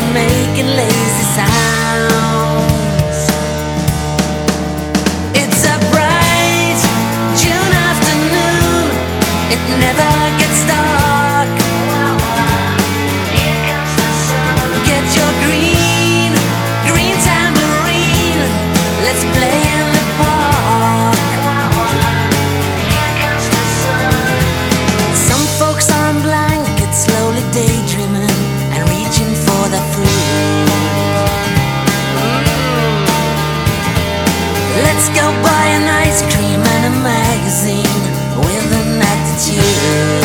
making lazy sounds. It's a bright June afternoon, it never gets dark. Here comes the sun. Get your green, green tambourine, let's play in the park. Here comes the sun. Some folks are on blankets, slowly daydreaming and reaching for the food. Let's go buy an ice cream and a magazine with an attitude,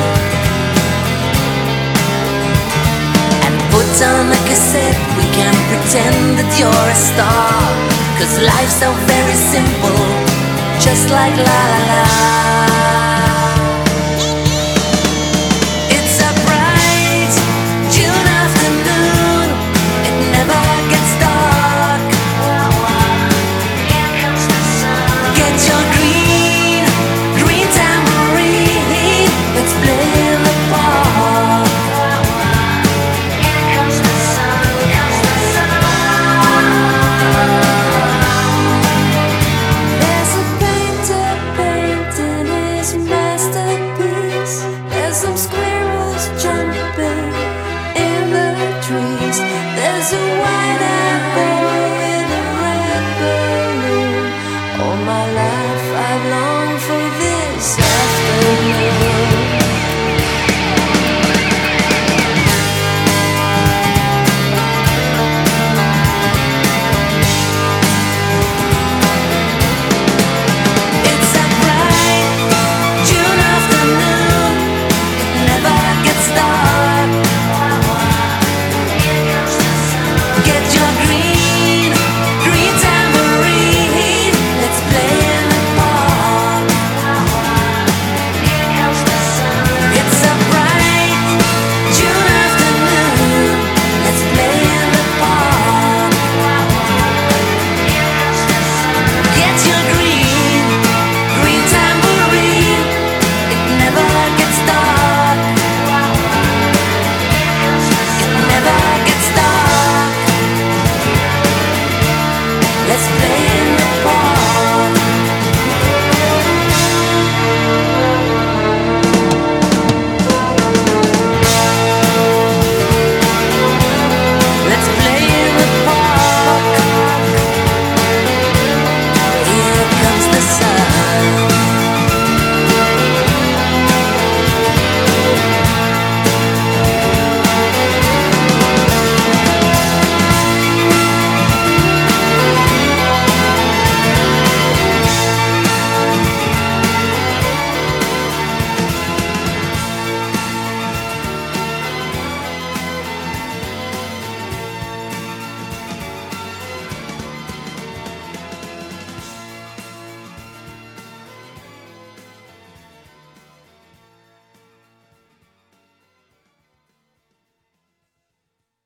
and put on a cassette. We can pretend that you're a star, 'cause life's so very simple, just like la la la.